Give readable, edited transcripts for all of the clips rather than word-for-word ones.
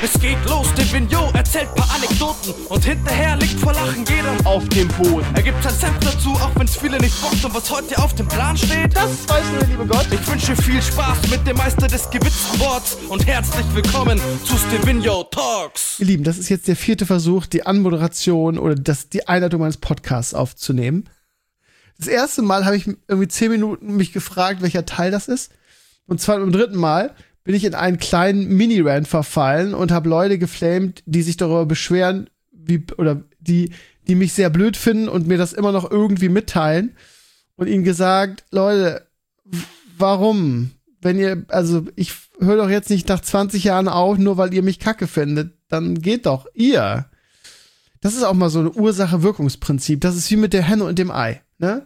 Es geht los, der Vignot erzählt paar Anekdoten und hinterher liegt vor Lachen jeder auf dem Boden. Er gibt sein Senf dazu, auch wenn's viele nicht bockt. Und was heute auf dem Plan steht, das weiß nur der liebe Gott. Ich wünsche viel Spaß mit dem Meister des gewitzten Worts und herzlich willkommen zu Stevino Talks. Ihr Lieben, das ist jetzt der 4. Versuch, die Anmoderation oder die Einleitung meines Podcasts aufzunehmen. Das erste Mal habe ich irgendwie 10 Minuten mich gefragt, welcher Teil das ist. Und zwar beim 3. Mal bin ich in einen kleinen Mini-Rant verfallen und habe Leute geflamed, die sich darüber beschweren, die mich sehr blöd finden und mir das immer noch irgendwie mitteilen. Und ihnen gesagt, Leute, warum? Ich höre doch jetzt nicht nach 20 Jahren auf, nur weil ihr mich kacke findet. Dann geht doch ihr. Das ist auch mal so ein Ursache-Wirkungsprinzip. Das ist wie mit der Henne und dem Ei, ne?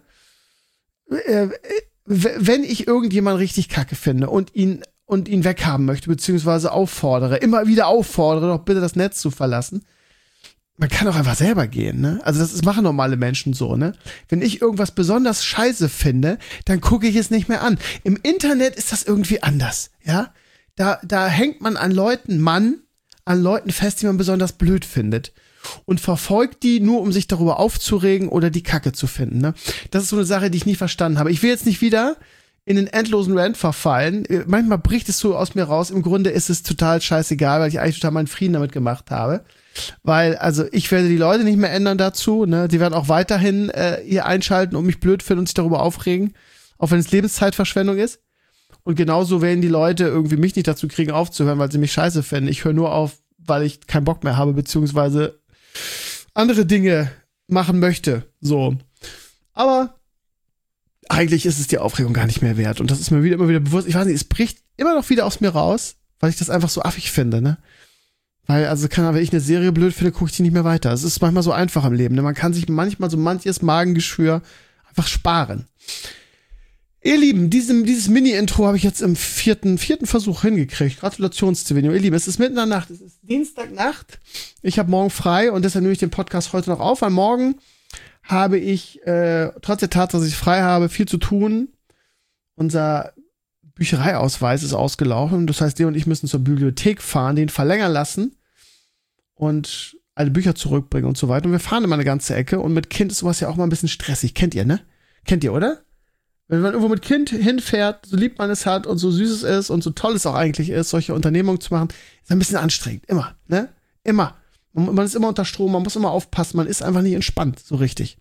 Wenn ich irgendjemanden richtig kacke finde und ihn weghaben möchte, beziehungsweise immer wieder auffordere, doch bitte das Netz zu verlassen. Man kann auch einfach selber gehen, ne? Also das machen normale Menschen so, ne? Wenn ich irgendwas besonders scheiße finde, dann gucke ich es nicht mehr an. Im Internet ist das irgendwie anders, ja? Da hängt man an Leuten fest, die man besonders blöd findet. Und verfolgt die nur, um sich darüber aufzuregen oder die Kacke zu finden, ne? Das ist so eine Sache, die ich nicht verstanden habe. Ich will jetzt nicht wieder in den endlosen Rant verfallen. Manchmal bricht es so aus mir raus. Im Grunde ist es total scheißegal, weil ich eigentlich total meinen Frieden damit gemacht habe. Weil, also, ich werde die Leute nicht mehr ändern dazu, ne? Die werden auch weiterhin hier einschalten und mich blöd finden und sich darüber aufregen. Auch wenn es Lebenszeitverschwendung ist. Und genauso werden die Leute irgendwie mich nicht dazu kriegen, aufzuhören, weil sie mich scheiße finden. Ich höre nur auf, weil ich keinen Bock mehr habe, beziehungsweise andere Dinge machen möchte. So. Aber eigentlich ist es die Aufregung gar nicht mehr wert. Und das ist mir immer wieder bewusst. Ich weiß nicht, es bricht immer noch wieder aus mir raus, weil ich das einfach so affig finde, ne? Weil, wenn ich eine Serie blöd finde, gucke ich die nicht mehr weiter. Es ist manchmal so einfach im Leben, ne? Man kann sich manchmal so manches Magengeschwür einfach sparen. Ihr Lieben, dieses Mini-Intro habe ich jetzt im vierten Versuch hingekriegt. Gratulationsvideo. Ihr Lieben, es ist mitten in der Nacht. Es ist Dienstagnacht. Ich habe morgen frei und deshalb nehme ich den Podcast heute noch auf. Weil morgen habe ich, trotz der Tatsache, dass ich frei habe, viel zu tun. Unser Büchereiausweis ist ausgelaufen. Das heißt, der und ich müssen zur Bibliothek fahren, den verlängern lassen und alle Bücher zurückbringen und so weiter. Und wir fahren immer eine ganze Ecke. Und mit Kind ist sowas ja auch mal ein bisschen stressig. Kennt ihr, ne? Kennt ihr, oder? Wenn man irgendwo mit Kind hinfährt, so lieb man es hat und so süß es ist und so toll es auch eigentlich ist, solche Unternehmungen zu machen, ist ein bisschen anstrengend. Immer, ne? Immer. Man ist immer unter Strom, man muss immer aufpassen, man ist einfach nicht entspannt, so richtig.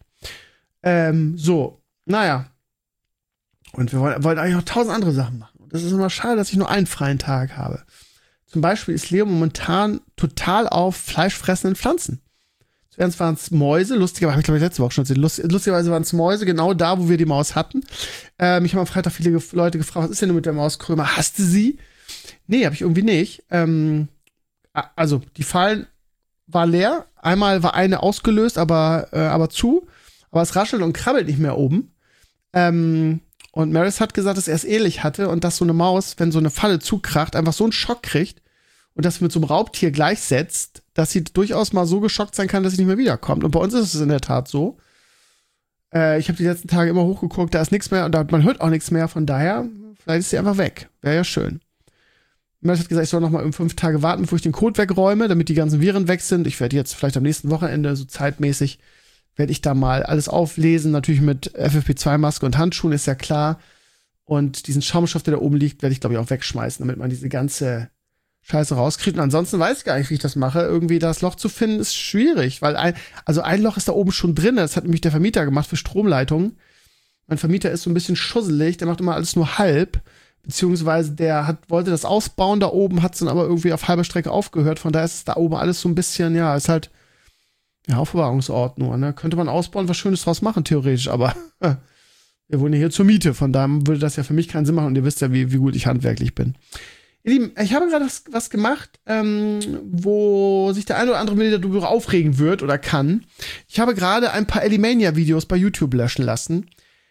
Naja. Und wir wollten eigentlich noch 1000 andere Sachen machen. Und das ist immer schade, dass ich nur einen freien Tag habe. Zum Beispiel ist Leo momentan total auf fleischfressenden Pflanzen. Zuerst waren es Mäuse, lustigerweise, habe ich glaube ich letzte Woche schon erzählt, lustigerweise waren es Mäuse, genau da, wo wir die Maus hatten. Mich haben am Freitag viele Leute gefragt, was ist denn mit der Maus Krömer? Hast du sie? Nee, habe ich irgendwie nicht. Also, die Fallen war leer. Einmal war eine ausgelöst, aber zu. Aber es raschelt und krabbelt nicht mehr oben. Und Maris hat gesagt, dass er es ähnlich hatte und dass so eine Maus, wenn so eine Falle zukracht, einfach so einen Schock kriegt und das mit so einem Raubtier gleichsetzt, dass sie durchaus mal so geschockt sein kann, dass sie nicht mehr wiederkommt. Und bei uns ist es in der Tat so. Ich habe die letzten Tage immer hochgeguckt, da ist nichts mehr und man hört auch nichts mehr. Von daher, vielleicht ist sie einfach weg. Wäre ja schön. Maris hat gesagt, ich soll noch mal 5 Tage warten, bevor ich den Code wegräume, damit die ganzen Viren weg sind. Ich werde jetzt vielleicht am nächsten Wochenende, so zeitmäßig, werde ich da mal alles auflesen. Natürlich mit FFP2-Maske und Handschuhen, ist ja klar. Und diesen Schaumstoff, der da oben liegt, werde ich, glaube ich, auch wegschmeißen, damit man diese ganze Scheiße rauskriegt. Und ansonsten weiß ich gar nicht, wie ich das mache. Irgendwie das Loch zu finden, ist schwierig, weil ein Loch ist da oben schon drin. Das hat nämlich der Vermieter gemacht für Stromleitungen. Mein Vermieter ist so ein bisschen schusselig, der macht immer alles nur halb. Beziehungsweise wollte das ausbauen da oben, hat es dann aber irgendwie auf halber Strecke aufgehört. Von daher ist es da oben alles so ein bisschen, ja, ist halt, ja, Aufbewahrungsort nur, ne? Könnte man ausbauen, was Schönes draus machen, theoretisch, aber wir wohnen ja hier zur Miete. Von daher würde das ja für mich keinen Sinn machen und ihr wisst ja, wie gut ich handwerklich bin. Ihr Lieben, ich habe gerade was gemacht, wo sich der eine oder andere Mitglied darüber aufregen wird oder kann. Ich habe gerade ein paar Elimania-Videos bei YouTube löschen lassen,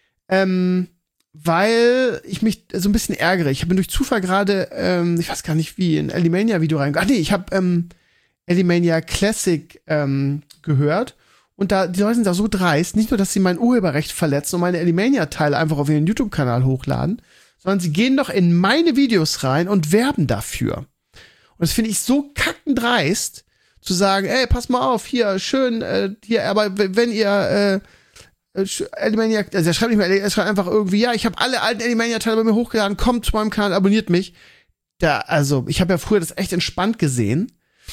weil ich mich so ein bisschen ärgere. Ich bin durch Zufall gerade, ich weiß gar nicht wie, ein Elimania-Video reingegangen. Ich habe Elimania Classic gehört. Und die Leute sind da so dreist, nicht nur, dass sie mein Urheberrecht verletzen und meine Elimania-Teile einfach auf ihren YouTube-Kanal hochladen, sondern sie gehen doch in meine Videos rein und werben dafür. Und das finde ich so kackendreist, zu sagen, ey, pass mal auf, hier, schön, hier, aber wenn ihr, Animaniac, also er schreibt nicht mehr, er schreibt einfach irgendwie, ja, ich habe alle alten Animaniac-Teile bei mir hochgeladen, kommt zu meinem Kanal, abonniert mich. Also, ich habe ja früher das echt entspannt gesehen.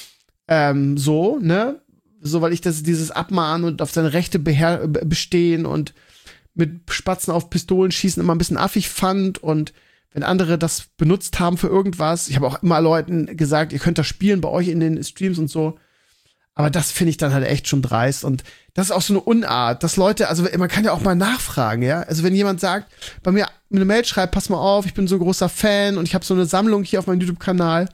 So, ne? So, weil ich dieses Abmahnen und auf seine Rechte bestehen und mit Spatzen auf Pistolen schießen immer ein bisschen affig fand und wenn andere das benutzt haben für irgendwas, ich habe auch immer Leuten gesagt, ihr könnt das spielen bei euch in den Streams und so. Aber das finde ich dann halt echt schon dreist. Und das ist auch so eine Unart, dass Leute, also man kann ja auch mal nachfragen, ja. Also wenn jemand sagt, bei mir eine Mail schreibt, pass mal auf, ich bin so ein großer Fan und ich habe so eine Sammlung hier auf meinem YouTube-Kanal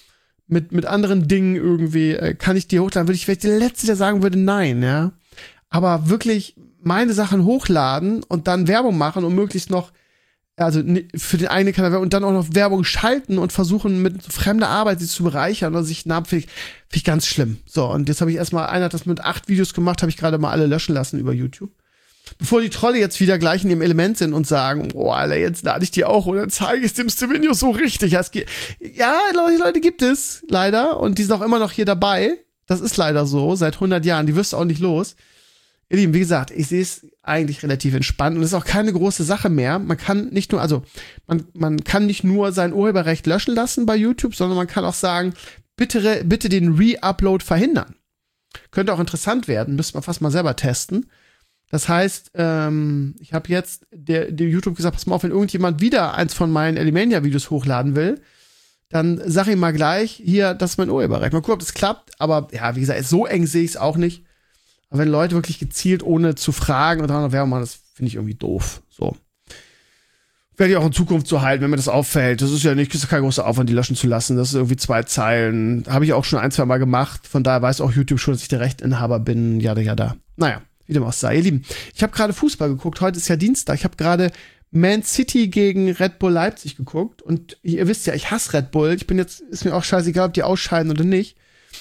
mit anderen Dingen irgendwie, kann ich die hochladen, würde ich vielleicht der Letzte, der sagen würde, nein, ja. Aber wirklich meine Sachen hochladen und dann Werbung machen und möglichst noch, also für den eigenen Kanal und dann auch noch Werbung schalten und versuchen mit fremder Arbeit sie zu bereichern oder sich finde ich ganz schlimm. So, und jetzt habe ich einer hat das mit 8 Videos gemacht, habe ich gerade mal alle löschen lassen über YouTube. Bevor die Trolle jetzt wieder gleich in ihrem Element sind und sagen, oh, Alter, jetzt lade ich die auch und dann zeige ich dem Stevenio so richtig. Ja, Leute gibt es, leider. Und die sind auch immer noch hier dabei. Das ist leider so, seit 100 Jahren. Die wirst du auch nicht los. Ihr Lieben, wie gesagt, ich sehe es eigentlich relativ entspannt und es ist auch keine große Sache mehr. Man kann nicht nur, man kann nicht nur sein Urheberrecht löschen lassen bei YouTube, sondern man kann auch sagen, bitte den Re-Upload verhindern. Könnte auch interessant werden, müsste man fast mal selber testen. Das heißt, ich habe jetzt der YouTube gesagt, pass mal auf, wenn irgendjemand wieder eins von meinen Animania-Videos hochladen will, dann sag ihm mal gleich, hier, das ist mein Urheberrecht. Mal gucken, ob das klappt, aber ja, wie gesagt, so eng sehe ich es auch nicht. Aber wenn Leute wirklich gezielt, ohne zu fragen oder noch Werbung machen, das finde ich irgendwie doof. So. Werde ich auch in Zukunft so halten, wenn mir das auffällt. Das ist ja kein großer Aufwand, die löschen zu lassen. Das ist irgendwie 2 Zeilen. Habe ich auch schon 1-2 Mal gemacht. Von daher weiß auch YouTube schon, dass ich der Rechteinhaber bin. Jada. Naja, wie dem auch sei. Ihr Lieben, ich habe gerade Fußball geguckt. Heute ist ja Dienstag. Ich habe gerade Man City gegen Red Bull Leipzig geguckt. Und ihr wisst ja, ich hasse Red Bull. Ist mir auch scheißegal, ob die ausscheiden oder nicht.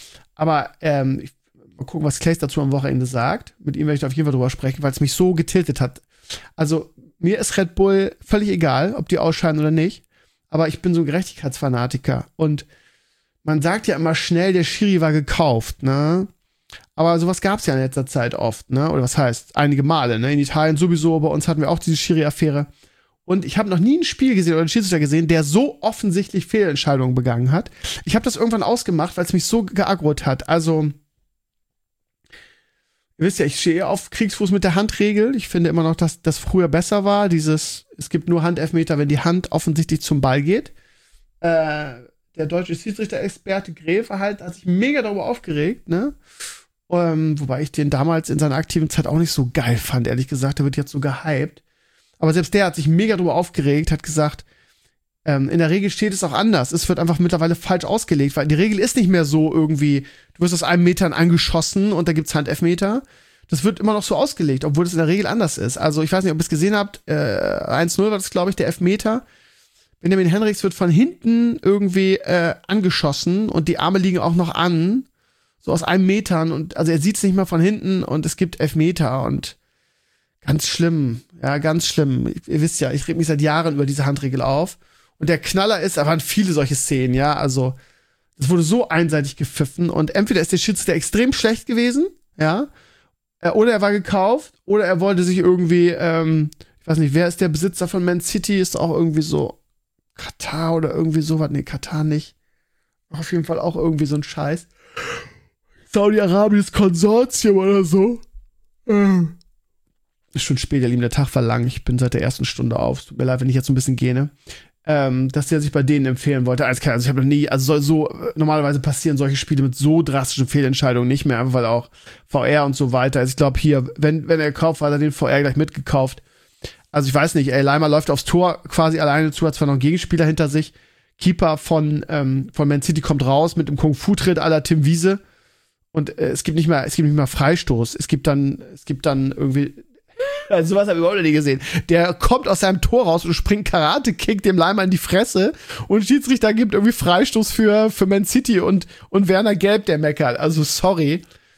Aber mal gucken, was Clays dazu am Wochenende sagt. Mit ihm werde ich da auf jeden Fall drüber sprechen, weil es mich so getiltet hat. Also, mir ist Red Bull völlig egal, ob die ausscheiden oder nicht. Aber ich bin so ein Gerechtigkeitsfanatiker. Und man sagt ja immer schnell, der Schiri war gekauft, ne? Aber sowas gab es ja in letzter Zeit oft, ne? Oder was heißt? Einige Male, ne? In Italien sowieso, bei uns hatten wir auch diese Schiri-Affäre. Und ich habe noch nie ein Spiel gesehen oder einen Schiedsrichter gesehen, der so offensichtlich Fehlentscheidungen begangen hat. Ich habe das irgendwann ausgemacht, weil es mich so geaggrot hat. Also ihr wisst ja, ich stehe auf Kriegsfuß mit der Handregel. Ich finde immer noch, dass das früher besser war. Es gibt nur Handelfmeter, wenn die Hand offensichtlich zum Ball geht. Der deutsche Schiedsrichter-Experte Gräfe hat sich mega darüber aufgeregt, ne? Wobei ich den damals in seiner aktiven Zeit auch nicht so geil fand, ehrlich gesagt. Der wird jetzt so gehypt. Aber selbst der hat sich mega darüber aufgeregt, hat gesagt, in der Regel steht es auch anders. Es wird einfach mittlerweile falsch ausgelegt, weil die Regel ist nicht mehr so irgendwie, du wirst aus 1 Meter angeschossen und da gibt's Handelfmeter. Das wird immer noch so ausgelegt, obwohl es in der Regel anders ist. Also ich weiß nicht, ob ihr es gesehen habt, 1-0 war das, glaube ich, der Elfmeter. Benjamin Henrichs wird von hinten irgendwie angeschossen und die Arme liegen auch noch an, so aus 1 Metern. Und also er sieht es nicht mal von hinten und es gibt Elfmeter und ganz schlimm. Ja, ganz schlimm. Ihr wisst ja, ich reg mich seit Jahren über diese Handregel auf. Und der Knaller ist, da waren viele solche Szenen, ja, also es wurde so einseitig gepfiffen und entweder ist der Schiedsrichter extrem schlecht gewesen, ja, oder er war gekauft, oder er wollte sich irgendwie, ich weiß nicht, wer ist der Besitzer von Man City, ist auch irgendwie so Katar oder irgendwie sowas, nee, Katar nicht, auf jeden Fall auch irgendwie so ein Scheiß. Saudi-Arabisches Konsortium oder so. Ist schon spät, ihr Lieben, der Tag war lang, ich bin seit der ersten Stunde auf, tut mir leid, wenn ich jetzt so ein bisschen gähne. Dass der sich bei denen empfehlen wollte. Also ich habe noch nie, normalerweise passieren solche Spiele mit so drastischen Fehlentscheidungen nicht mehr, einfach weil auch VR und so weiter. Also ich glaube hier, wenn er kauft, hat er den VR gleich mitgekauft. Also ich weiß nicht, Leimer läuft aufs Tor quasi alleine zu, hat zwar noch einen Gegenspieler hinter sich. Keeper von Man City kommt raus mit einem Kung-Fu-Tritt à la Tim Wiese. Und es gibt nicht mehr Freistoß. Es gibt dann irgendwie, also sowas habe ich überhaupt noch nie gesehen. Der kommt aus seinem Tor raus und springt Karate-Kick dem Leimer in die Fresse und Schiedsrichter gibt irgendwie Freistoß für Man City und Werner Gelb, der meckert. Also sorry.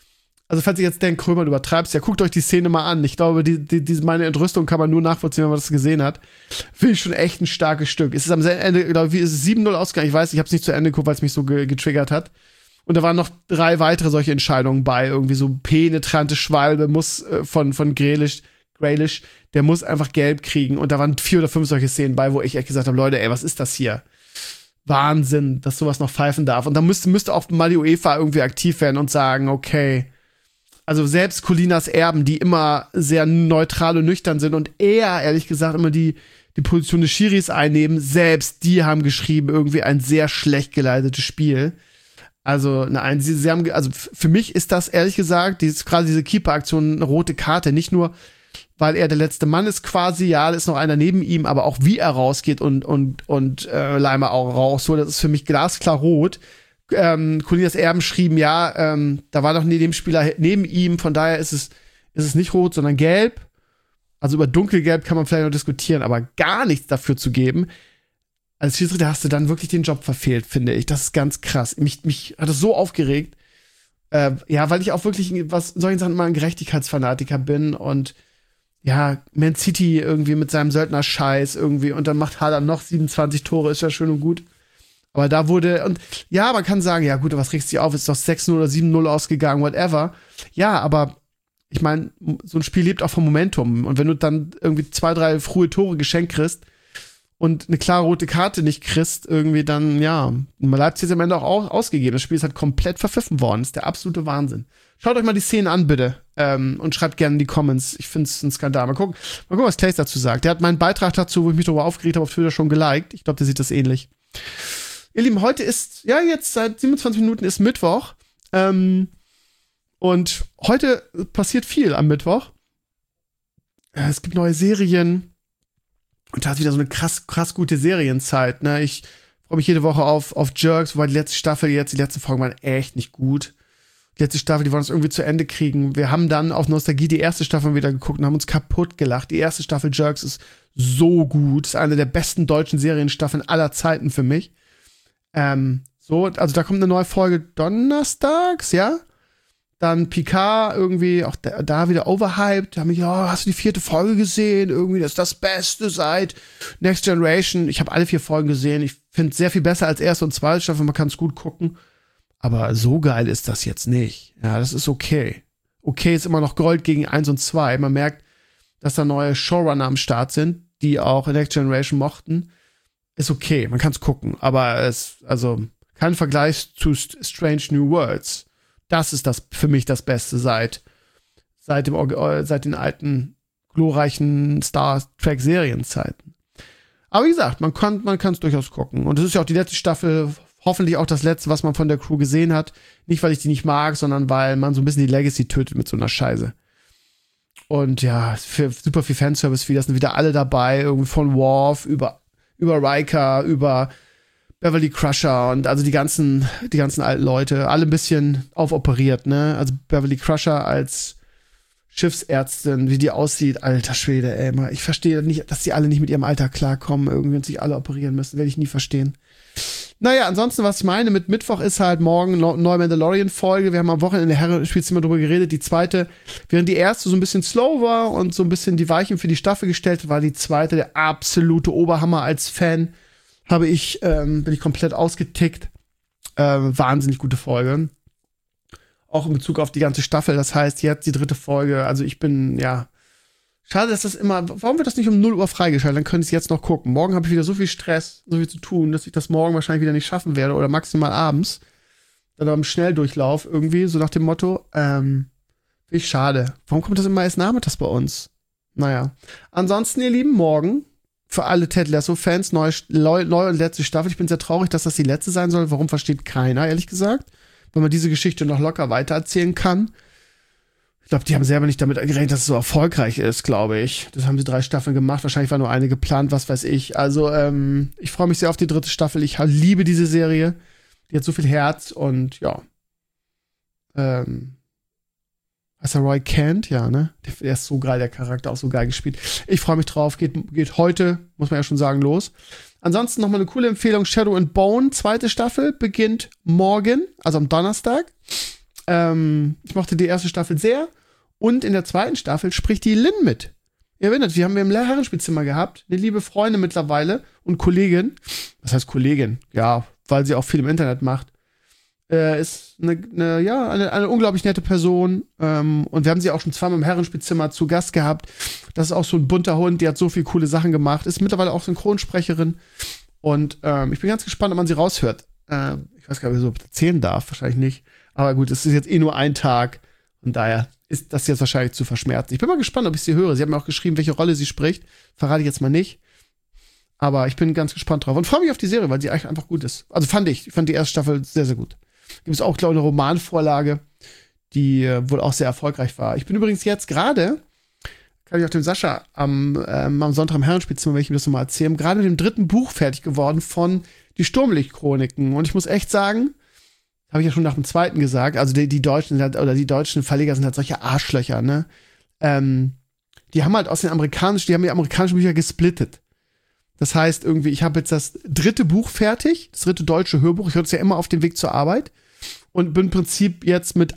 Also falls ihr jetzt Dan Krömer übertreibst, ja, guckt euch die Szene mal an. Ich glaube, meine Entrüstung kann man nur nachvollziehen, wenn man das gesehen hat. Finde ich schon echt ein starkes Stück. Es ist am Ende, glaube ich, ist es 7-0 ausgegangen. Ich weiß, ich habe es nicht zu Ende geguckt, weil es mich so getriggert hat. Und da waren noch 3 weitere solche Entscheidungen bei. Irgendwie so penetrante Schwalbe muss von Grealish, der muss einfach gelb kriegen. Und da waren 4 oder 5 solche Szenen bei, wo ich echt gesagt habe, Leute, ey, was ist das hier? Wahnsinn, dass sowas noch pfeifen darf. Und da müsste auch mal die UEFA irgendwie aktiv werden und sagen, okay, also selbst Colinas Erben, die immer sehr neutral und nüchtern sind und ehrlich gesagt, immer die Position des Schiris einnehmen, selbst die haben geschrieben, irgendwie ein sehr schlecht geleitetes Spiel. Also, nein, sie haben, also für mich ist das ehrlich gesagt, gerade diese Keeper-Aktion eine rote Karte, nicht nur, weil er der letzte Mann ist quasi, ja, da ist noch einer neben ihm, aber auch wie er rausgeht und Leimer auch raus, so, das ist für mich glasklar rot. Colinas Erben schrieben, ja, da war doch neben dem Spieler neben ihm, von daher ist es nicht rot, sondern gelb. Also über dunkelgelb kann man vielleicht noch diskutieren, aber gar nichts dafür zu geben. Als Schiedsrichter hast du dann wirklich den Job verfehlt, finde ich. Das ist ganz krass. Mich hat das so aufgeregt. Ja, weil ich auch wirklich, was solchen Sachen immer ein Gerechtigkeitsfanatiker bin und ja, Man City irgendwie mit seinem Söldner-Scheiß irgendwie und dann macht Haaland noch 27 Tore, ist ja schön und gut. Aber da wurde, und ja, man kann sagen, ja gut, was regst du dich auf, ist doch 6-0 oder 7-0 ausgegangen, whatever. Ja, aber ich meine, so ein Spiel lebt auch vom Momentum. Und wenn du dann irgendwie 2, 3 frühe Tore geschenkt kriegst und eine klare rote Karte nicht kriegst, irgendwie dann, ja, Leipzig ist am Ende auch ausgegeben. Das Spiel ist halt komplett verpfiffen worden. Das ist der absolute Wahnsinn. Schaut euch mal die Szenen an, bitte. Und schreibt gerne in die Comments. Ich finde es ein Skandal. Mal gucken, was Clays dazu sagt. Der hat meinen Beitrag dazu, wo ich mich darüber aufgeregt habe, auf Twitter schon geliked. Ich glaube, der sieht das ähnlich. Ihr Lieben, heute ist, ja, jetzt seit 27 Minuten ist Mittwoch. Und heute passiert viel am Mittwoch. Es gibt neue Serien. Und da ist wieder so eine krass gute Serienzeit, ne? Ich freue mich jede Woche auf Jerks, wobei die letzte Folgen waren echt nicht gut. Die letzte Staffel, die wollen uns irgendwie zu Ende kriegen. Wir haben dann auf Nostalgie die erste Staffel wieder geguckt und haben uns kaputt gelacht. Die erste Staffel Jerks ist so gut. Ist eine der besten deutschen Serienstaffeln aller Zeiten für mich. Also da kommt eine neue Folge donnerstags, ja? Dann Picard irgendwie, auch da wieder overhyped. Da haben mich, hast du die 4. Folge gesehen? Irgendwie, das ist das Beste seit Next Generation. Ich habe alle 4 Folgen gesehen. Ich finde es sehr viel besser als erste und zweite Staffel. Man kann es gut gucken. Aber so geil ist das jetzt nicht. Ja, das ist okay. Okay ist immer noch Gold gegen 1 und 2. Man merkt, dass da neue Showrunner am Start sind, die auch Next Generation mochten. Ist okay, man kann es gucken. Aber kein Vergleich zu Strange New Worlds. Das ist für mich das Beste seit den alten, glorreichen Star Trek-Serienzeiten. Aber wie gesagt, man kann es durchaus gucken. Und es ist ja auch die letzte Staffel, hoffentlich auch das letzte, was man von der Crew gesehen hat. Nicht, weil ich die nicht mag, sondern weil man so ein bisschen die Legacy tötet mit so einer Scheiße. Und ja, super viel Fanservice wieder, sind wieder alle dabei, irgendwie von Worf über Riker, über Beverly Crusher und also die ganzen alten Leute, alle ein bisschen aufoperiert, ne? Also Beverly Crusher als Schiffsärztin, wie die aussieht, alter Schwede, ey, ich verstehe nicht, dass die alle nicht mit ihrem Alter klarkommen, irgendwie und sich alle operieren müssen, werde ich nie verstehen. Naja, ansonsten, was ich meine mit Mittwoch ist halt morgen neue Mandalorian-Folge. Wir haben am Wochenende in der Herren-Spielzimmer drüber geredet. Die zweite, während die erste so ein bisschen slow war und so ein bisschen die Weichen für die Staffel gestellt hat, war die zweite der absolute Oberhammer. Als Fan bin ich komplett ausgetickt. Wahnsinnig gute Folge. Auch in Bezug auf die ganze Staffel. Das heißt, jetzt die 3. Folge. Also ich bin, ja, schade, dass das immer, warum wird das nicht um 0 Uhr freigeschaltet? Dann könnte ich es jetzt noch gucken. Morgen habe ich wieder so viel Stress, so viel zu tun, dass ich das morgen wahrscheinlich wieder nicht schaffen werde oder maximal abends. Dann am Schnelldurchlauf irgendwie, so nach dem Motto. Finde ich schade. Warum kommt das immer erst nachmittags bei uns? Naja. Ansonsten, ihr Lieben, morgen für alle Ted Lasso-Fans neue und letzte Staffel. Ich bin sehr traurig, dass das die letzte sein soll. Warum, versteht keiner, ehrlich gesagt. Wenn man diese Geschichte noch locker weitererzählen kann. Ich glaube, die haben selber nicht damit gerechnet, dass es so erfolgreich ist, glaube ich. Das haben sie 3 Staffeln gemacht. Wahrscheinlich war nur eine geplant, was weiß ich. Also, ich freue mich sehr auf die 3. Staffel. Ich liebe diese Serie. Die hat so viel Herz und ja. Heißt er Roy Kent? Ja, ne? Der ist so geil, der Charakter, auch so geil gespielt. Ich freue mich drauf. Geht heute, muss man ja schon sagen, los. Ansonsten nochmal eine coole Empfehlung. Shadow and Bone, 2. Staffel, beginnt morgen, also am Donnerstag. Ich mochte die erste Staffel sehr. Und in der zweiten Staffel spricht die Lynn mit. Ihr erinnert, wir haben im Herrenspielzimmer gehabt, eine liebe Freundin mittlerweile und Kollegin. Was heißt Kollegin? Ja, weil sie auch viel im Internet macht. Ist eine unglaublich nette Person. Und wir haben sie auch schon zweimal im Herrenspielzimmer zu Gast gehabt. Das ist auch so ein bunter Hund, die hat so viele coole Sachen gemacht. Ist mittlerweile auch Synchronsprecherin. Und ich bin ganz gespannt, ob man sie raushört. Ich weiß gar nicht, ob ich so erzählen darf. Wahrscheinlich nicht. Aber gut, es ist jetzt nur ein Tag. Und daher ist das jetzt wahrscheinlich zu verschmerzen. Ich bin mal gespannt, ob ich sie höre. Sie hat mir auch geschrieben, welche Rolle sie spricht. Verrate ich jetzt mal nicht. Aber ich bin ganz gespannt drauf. Und freue mich auf die Serie, weil sie eigentlich einfach gut ist. Also fand die erste Staffel sehr, sehr gut. Gibt es auch, glaube ich, eine Romanvorlage, die wohl auch sehr erfolgreich war. Ich bin übrigens jetzt gerade, kann ich auch dem Sascha am Sonntag im Herrenspielzimmer, wenn ich ihm das nochmal erzählen, gerade mit dem 3. Buch fertig geworden von Die Sturmlicht-Chroniken. Und ich muss echt sagen, habe ich ja schon nach dem 2. gesagt, also die Deutschen sind halt, oder die deutschen Verleger sind halt solche Arschlöcher, ne? Die haben halt die amerikanischen Bücher gesplittet. Das heißt irgendwie, ich habe jetzt das 3. Buch fertig, das 3. deutsche Hörbuch, ich höre es ja immer auf dem Weg zur Arbeit und bin im Prinzip jetzt mit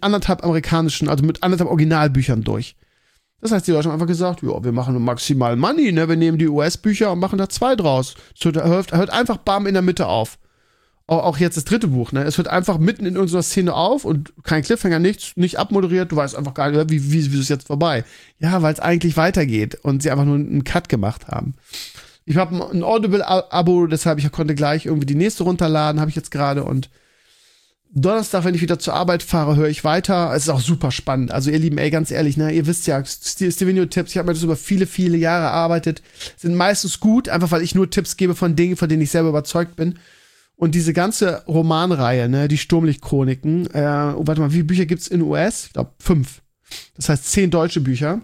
1,5 Originalbüchern durch. Das heißt, die Leute haben einfach gesagt, ja, wir machen maximal Money, ne? Wir nehmen die US-Bücher und machen da 2 draus. Es hört einfach bam in der Mitte auf. Auch jetzt das 3. Buch, ne? Es hört einfach mitten in unserer Szene auf und kein Cliffhanger, nichts, nicht abmoderiert, du weißt einfach gar nicht, wie ist es jetzt vorbei? Ja, weil es eigentlich weitergeht und sie einfach nur einen Cut gemacht haben. Ich habe ein Audible-Abo, deshalb ich konnte gleich irgendwie die nächste runterladen, habe ich jetzt gerade und Donnerstag, wenn ich wieder zur Arbeit fahre, höre ich weiter. Es ist auch super spannend. Also ihr Lieben, ganz ehrlich, ne, ihr wisst ja, Stevenio-Tipps, ich habe mir das über viele, viele Jahre erarbeitet, sind meistens gut, einfach weil ich nur Tipps gebe von Dingen, von denen ich selber überzeugt bin. Und diese ganze Romanreihe, ne, die Sturmlicht-Chroniken, warte mal, wie viele Bücher gibt's in US? Ich glaube 5. Das heißt 10 deutsche Bücher.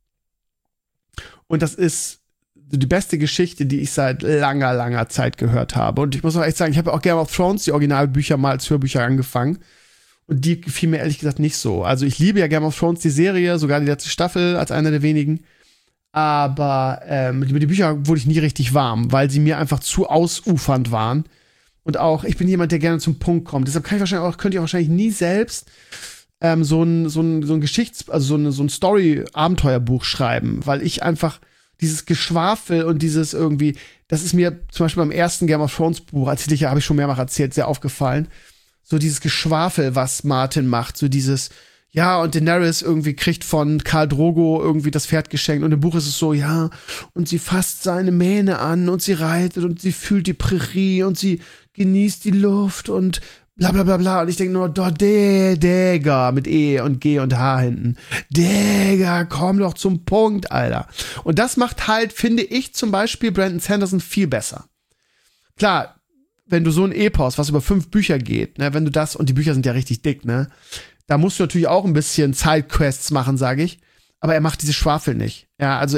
Und das ist die beste Geschichte, die ich seit langer, langer Zeit gehört habe. Und ich muss auch echt sagen, ich habe auch Game of Thrones, die Originalbücher, mal als Hörbücher angefangen. Und die gefiel mir ehrlich gesagt nicht so. Also ich liebe ja Game of Thrones, die Serie, sogar die letzte Staffel als einer der wenigen. Aber mit den Büchern wurde ich nie richtig warm, weil sie mir einfach zu ausufernd waren. Und auch, ich bin jemand, der gerne zum Punkt kommt. Deshalb könnte ich wahrscheinlich nie selbst so ein Story-Abenteuerbuch schreiben, weil ich einfach dieses Geschwafel und dieses irgendwie, das ist mir zum Beispiel beim ersten Game of Thrones Buch, habe ich schon mehrfach erzählt, sehr aufgefallen. So dieses Geschwafel, was Martin macht, so dieses, ja, und Daenerys irgendwie kriegt von Khal Drogo irgendwie das Pferd geschenkt und im Buch ist es so, ja, und sie fasst seine Mähne an und sie reitet und sie fühlt die Prärie und sie genießt die Luft und bla bla bla bla. Und ich denke nur, Digga, mit E und G und H hinten. Digga, komm doch zum Punkt, Alter. Und das macht halt, finde ich, zum Beispiel Brandon Sanderson viel besser. Klar, wenn du so ein Epos, was über 5 Bücher geht, ne, wenn du das, und die Bücher sind ja richtig dick, ne, da musst du natürlich auch ein bisschen Sidequests machen, sage ich. Aber er macht diese Schwafel nicht. Ja, also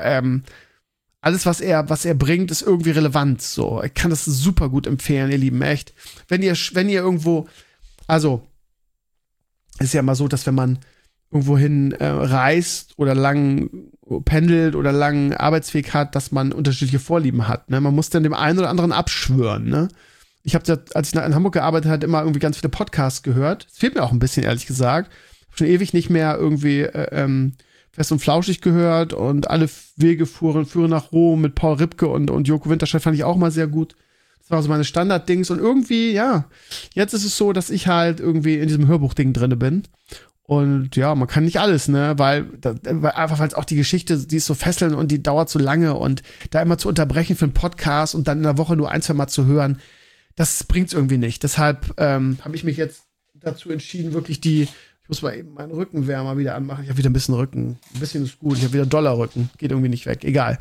alles, was er bringt, ist irgendwie relevant. So, ich kann das super gut empfehlen, ihr Lieben, echt. Wenn ihr irgendwo, also, ist ja immer so, dass wenn man irgendwo hin reist oder lang pendelt oder langen Arbeitsweg hat, dass man unterschiedliche Vorlieben hat. Ne? Man muss dann dem einen oder anderen abschwören. Ne? Ich habe, als ich in Hamburg gearbeitet habe, immer irgendwie ganz viele Podcasts gehört. Es fehlt mir auch ein bisschen, ehrlich gesagt. Ich habe schon ewig nicht mehr irgendwie Fest und Flauschig gehört und alle Wege führen nach Rom mit Paul Ripke und Joko Winterscheid fand ich auch mal sehr gut. Das war so meine Standarddings und irgendwie, ja, jetzt ist es so, dass ich halt irgendwie in diesem Hörbuchding drinne bin. Und ja, man kann nicht alles, ne, weil es auch die Geschichte, die ist so fesselnd und die dauert so lange und da immer zu unterbrechen für einen Podcast und dann in der Woche nur 1-2 Mal zu hören, das bringt's irgendwie nicht. Deshalb habe ich mich jetzt dazu entschieden, wirklich ich muss mal eben meinen Rückenwärmer wieder anmachen. Ich habe wieder ein bisschen Rücken. Ein bisschen ist gut. Ich habe wieder Dollarrücken. Geht irgendwie nicht weg. Egal.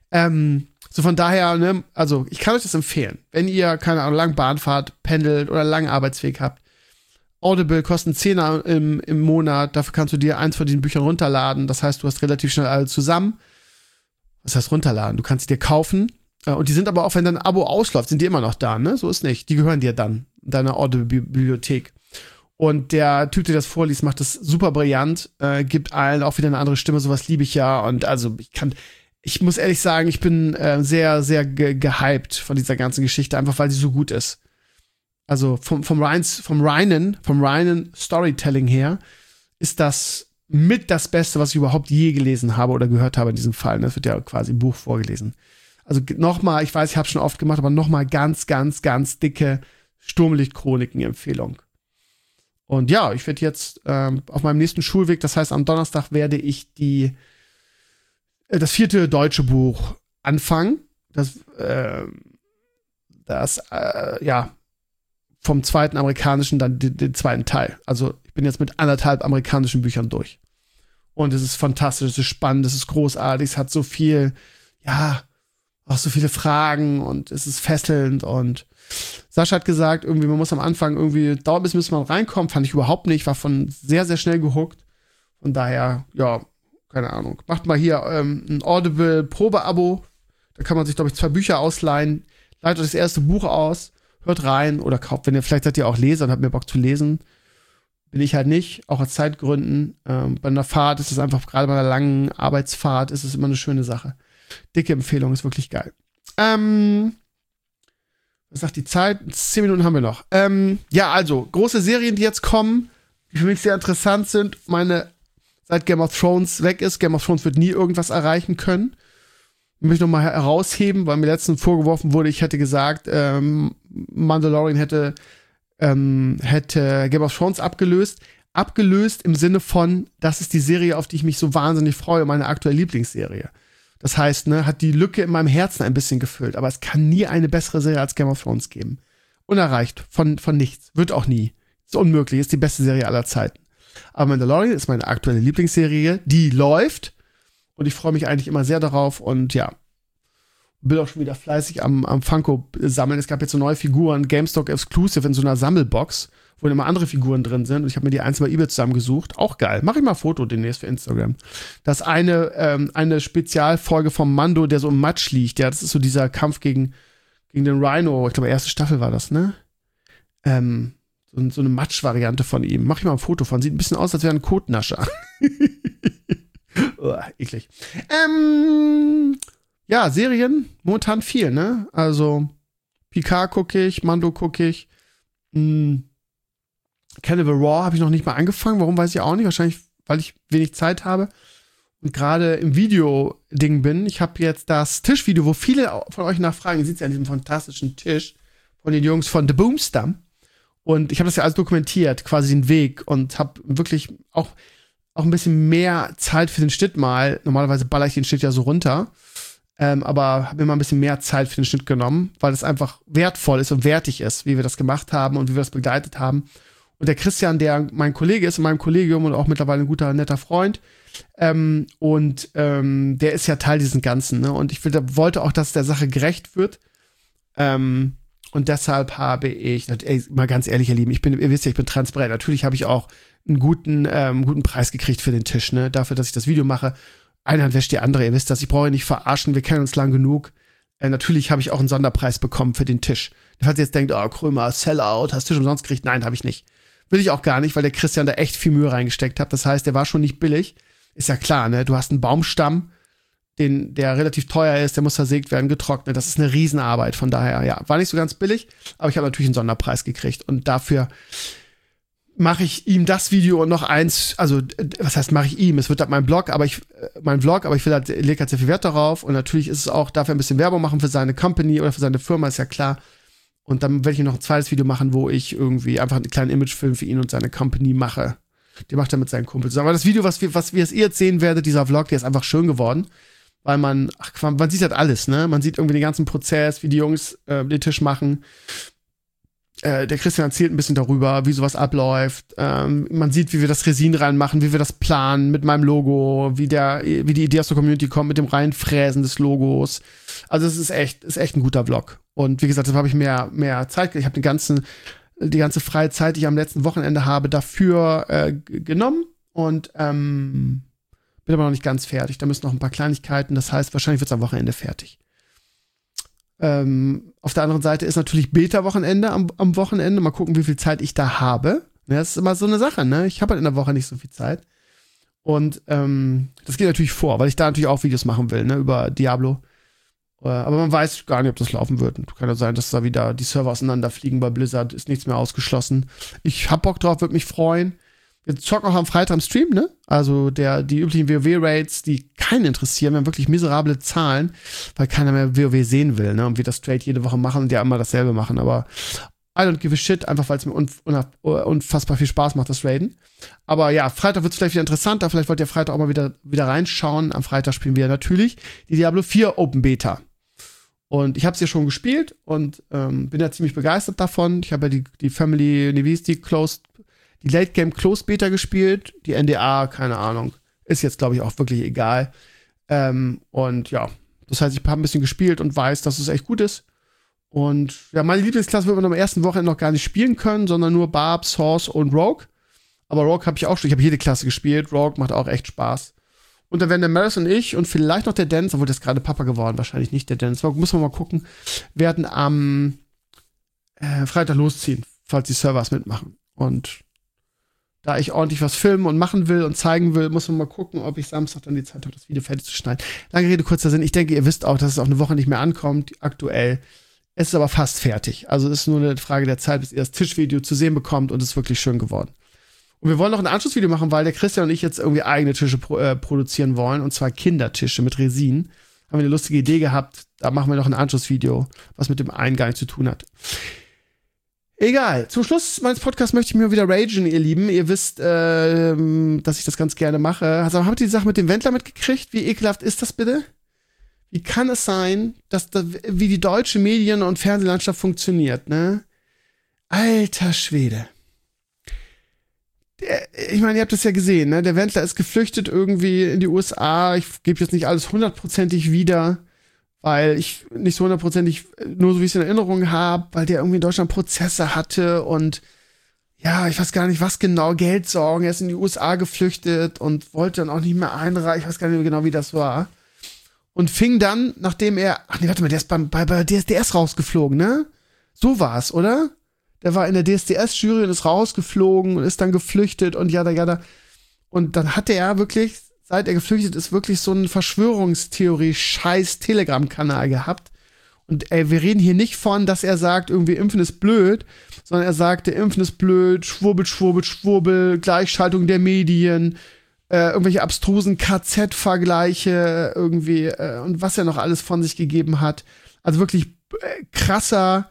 So von daher, ne, also ich kann euch das empfehlen. Wenn ihr, keine Ahnung, lang Bahn fahrt, pendelt oder langen Arbeitsweg habt. Audible kostet 10 im Monat. Dafür kannst du dir eins von diesen Büchern runterladen. Das heißt, du hast relativ schnell alle zusammen. Was heißt runterladen? Du kannst sie dir kaufen. Und die sind aber auch, wenn dein Abo ausläuft, sind die immer noch da, ne? So ist nicht. Die gehören dir dann. In deiner Audible-Bibliothek. Und der Typ, der das vorliest, macht das super brillant, gibt allen auch wieder eine andere Stimme, sowas liebe ich ja. Und also ich muss ehrlich sagen, ich bin sehr, sehr gehypt von dieser ganzen Geschichte, einfach weil sie so gut ist. Also vom reinen Storytelling her ist das mit das Beste, was ich überhaupt je gelesen habe oder gehört habe in diesem Fall. Das wird ja quasi im Buch vorgelesen. Also nochmal, ich weiß, ich habe schon oft gemacht, aber nochmal ganz, ganz, ganz dicke Sturmlicht-Chroniken-Empfehlung. Und ja, ich werde jetzt auf meinem nächsten Schulweg, das heißt am Donnerstag werde ich das 4. deutsche Buch anfangen. Das vom 2. amerikanischen dann den 2. Teil. Also ich bin jetzt mit 1,5 amerikanischen Büchern durch. Und es ist fantastisch, es ist spannend, es ist großartig, es hat so viel, auch so viele Fragen und es ist fesselnd. Und Sascha hat gesagt, irgendwie, man muss am Anfang irgendwie, dauert bis man reinkommt, fand ich überhaupt nicht, war von sehr, sehr schnell gehuckt. Von daher, ja, keine Ahnung. Macht mal hier ein Audible-Probe-Abo. Da kann man sich, glaube ich, 2 Bücher ausleihen. Leitet das erste Buch aus, hört rein oder kauft, vielleicht seid ihr auch Leser und habt mir Bock zu lesen. Bin ich halt nicht, auch aus Zeitgründen. Bei einer Fahrt ist es einfach, gerade bei einer langen Arbeitsfahrt, ist es immer eine schöne Sache. Dicke Empfehlung, ist wirklich geil. Was sagt die Zeit? 10 Minuten haben wir noch. Also, große Serien, die jetzt kommen, die für mich sehr interessant sind. Seit Game of Thrones weg ist, Game of Thrones wird nie irgendwas erreichen können. Ich möchte nochmal herausheben, weil mir letztens vorgeworfen wurde, ich hätte gesagt, Mandalorian hätte Game of Thrones abgelöst. Abgelöst im Sinne von, das ist die Serie, auf die ich mich so wahnsinnig freue, meine aktuelle Lieblingsserie. Das heißt, hat die Lücke in meinem Herzen ein bisschen gefüllt. Aber es kann nie eine bessere Serie als Game of Thrones geben. Unerreicht. Von nichts. Wird auch nie. Ist unmöglich. Ist die beste Serie aller Zeiten. Aber Mandalorian ist meine aktuelle Lieblingsserie. Die läuft. Und ich freue mich eigentlich immer sehr darauf. Und ja, bin auch schon wieder fleißig am Funko sammeln. Es gab jetzt so neue Figuren, GameStop Exclusive in so einer Sammelbox, wo immer andere Figuren drin sind. Und ich habe mir die einzeln bei eBay zusammengesucht. Auch geil. Mache ich mal ein Foto demnächst für Instagram. Das eine Spezialfolge vom Mando, der so im Matsch liegt. Ja, das ist so dieser Kampf gegen den Rhino. Ich glaube, erste Staffel war das, ne? So eine Matsch-Variante von ihm. Mach ich mal ein Foto von. Sieht ein bisschen aus, als wäre ein Kotnascher. Eklig. Ja, Serien, momentan viel, ne? Also, Picard gucke ich, Mando gucke ich. Cannibal Raw habe ich noch nicht mal angefangen. Warum, weiß ich auch nicht. Wahrscheinlich, weil ich wenig Zeit habe und gerade im Video-Ding bin. Ich habe jetzt das Tischvideo, wo viele von euch nachfragen. Ihr seht ja an diesem fantastischen Tisch von den Jungs von The Boomstam. Und ich habe das ja alles dokumentiert, quasi den Weg. Und habe wirklich auch ein bisschen mehr Zeit für den Schnitt mal. Normalerweise baller ich den Schnitt ja so runter. Aber habe mir mal ein bisschen mehr Zeit für den Schnitt genommen, weil es einfach wertvoll ist und wertig ist, wie wir das gemacht haben und wie wir das begleitet haben. Und der Christian, der mein Kollege ist in meinem Kollegium und auch mittlerweile ein guter, netter Freund, der ist ja Teil dieses Ganzen, ne? Und ich wollte auch, dass der Sache gerecht wird. Und deshalb habe ich, mal ganz ehrlich, ihr Lieben, ihr wisst ja, ich bin transparent. Natürlich habe ich auch einen guten Preis gekriegt für den Tisch, ne? Dafür, dass ich das Video mache. Eine Hand wäscht die andere, ihr wisst das, ich brauche nicht verarschen, wir kennen uns lang genug. Natürlich habe ich auch einen Sonderpreis bekommen für den Tisch. Falls ihr jetzt denkt, Krömer, Sellout, hast Tisch umsonst gekriegt? Nein, habe ich nicht. Will ich auch gar nicht, weil der Christian da echt viel Mühe reingesteckt hat. Das heißt, der war schon nicht billig. Ist ja klar, ne? Du hast einen Baumstamm, der relativ teuer ist, der muss versägt werden, getrocknet. Das ist eine Riesenarbeit. Von daher, ja, war nicht so ganz billig, aber ich habe natürlich einen Sonderpreis gekriegt. Und dafür mache ich ihm das Video und noch eins, also was heißt mache ich ihm? Es wird halt mein Vlog, aber ich lege halt sehr viel Wert darauf und natürlich ist es auch, darf er ein bisschen Werbung machen für seine Company oder für seine Firma, ist ja klar. Und dann werde ich noch ein zweites Video machen, wo ich irgendwie einfach einen kleinen Imagefilm für ihn und seine Company mache. Den macht er mit seinen Kumpels. Aber das Video, was ihr jetzt sehen werdet, dieser Vlog, der ist einfach schön geworden, weil man sieht halt alles, ne? Man sieht irgendwie den ganzen Prozess, wie die Jungs den Tisch machen. Der Christian erzählt ein bisschen darüber, wie sowas abläuft. Man sieht, wie wir das Resin reinmachen, wie wir das planen mit meinem Logo, wie die Idee aus der Community kommt mit dem Reinfräsen des Logos. Also es ist echt ein guter Vlog. Und wie gesagt, da habe ich mehr Zeit. Ich habe die ganze freie Zeit, die ich am letzten Wochenende habe, dafür genommen und bin aber noch nicht ganz fertig. Da müssen noch ein paar Kleinigkeiten. Das heißt, wahrscheinlich wird es am Wochenende fertig. Auf der anderen Seite ist natürlich Beta-Wochenende am Wochenende. Mal gucken, wie viel Zeit ich da habe. Ja, das ist immer so eine Sache, ne? Ich habe halt in der Woche nicht so viel Zeit. Und das geht natürlich vor, weil ich da natürlich auch Videos machen will, ne? Über Diablo. Aber man weiß gar nicht, ob das laufen wird. Kann ja sein, dass da wieder die Server auseinanderfliegen bei Blizzard. Ist nichts mehr ausgeschlossen. Ich hab Bock drauf, würde mich freuen. Wir zocken auch am Freitag im Stream, ne? Also die üblichen WoW-Raids, die keinen interessieren. Wir haben wirklich miserable Zahlen, weil keiner mehr WoW sehen will, ne? Und wir das straight jede Woche machen und ja immer dasselbe machen. Aber I don't give a shit, einfach weil es mir unfassbar viel Spaß macht, das Raiden. Aber ja, Freitag wird es vielleicht wieder interessanter. Vielleicht wollt ihr Freitag auch mal wieder reinschauen. Am Freitag spielen wir natürlich die Diablo 4 Open Beta. Und ich habe es ja schon gespielt und bin ja ziemlich begeistert davon. Ich habe ja die Family, wie ist die Late Game Closed Beta gespielt. Die NDA, keine Ahnung. Ist jetzt, glaube ich, auch wirklich egal. Und ja, das heißt, ich habe ein bisschen gespielt und weiß, dass es echt gut ist. Und ja, meine Lieblingsklasse wird man am ersten Wochenende noch gar nicht spielen können, sondern nur Barb, Source und Rogue. Aber Rogue habe ich auch schon. Ich habe jede Klasse gespielt. Rogue macht auch echt Spaß. Und dann werden der Maris und ich und vielleicht noch der Dennis, obwohl der ist gerade Papa geworden, wahrscheinlich nicht der Dennis, muss man mal gucken, werden am Freitag losziehen, falls die Servers mitmachen. Und da ich ordentlich was filmen und machen will und zeigen will, muss man mal gucken, ob ich Samstag dann die Zeit habe, das Video fertig zu schneiden. Lange Rede, kurzer Sinn. Ich denke, ihr wisst auch, dass es auch eine Woche nicht mehr ankommt, aktuell. Es ist aber fast fertig. Also es ist nur eine Frage der Zeit, bis ihr das Tischvideo zu sehen bekommt und es ist wirklich schön geworden. Und wir wollen noch ein Anschlussvideo machen, weil der Christian und ich jetzt irgendwie eigene Tische produzieren wollen, und zwar Kindertische mit Resin. Haben wir eine lustige Idee gehabt, da machen wir noch ein Anschlussvideo, was mit dem einen gar nichts zu tun hat. Egal, zum Schluss meines Podcasts möchte ich mir wieder ragen, ihr Lieben. Ihr wisst, dass ich das ganz gerne mache. Also habt ihr die Sache mit dem Wendler mitgekriegt? Wie ekelhaft ist das bitte? Wie kann es sein, wie die deutsche Medien- und Fernsehlandschaft funktioniert, ne? Alter Schwede. Ich meine, ihr habt das ja gesehen, ne? Der Wendler ist geflüchtet irgendwie in die USA. Ich gebe jetzt nicht alles 100%ig wieder, weil ich nicht so 100%ig, nur so wie ich es in Erinnerung habe, weil der irgendwie in Deutschland Prozesse hatte und ja, ich weiß gar nicht, was genau, Geldsorgen. Er ist in die USA geflüchtet und wollte dann auch nicht mehr einreichen. Ich weiß gar nicht mehr genau, wie das war. Und fing dann, nachdem der ist bei DSDS rausgeflogen, ne? So war's, oder? Der war in der DSDS-Jury und ist rausgeflogen und ist dann geflüchtet und jada. Und dann hatte er wirklich, seit er geflüchtet ist, wirklich so einen Verschwörungstheorie-Scheiß-Telegram-Kanal gehabt. Und wir reden hier nicht von, dass er sagt, irgendwie Impfen ist blöd, sondern er sagte, Impfen ist blöd, Schwurbel, Gleichschaltung der Medien, irgendwelche abstrusen KZ-Vergleiche irgendwie und was er noch alles von sich gegeben hat. Also wirklich krasser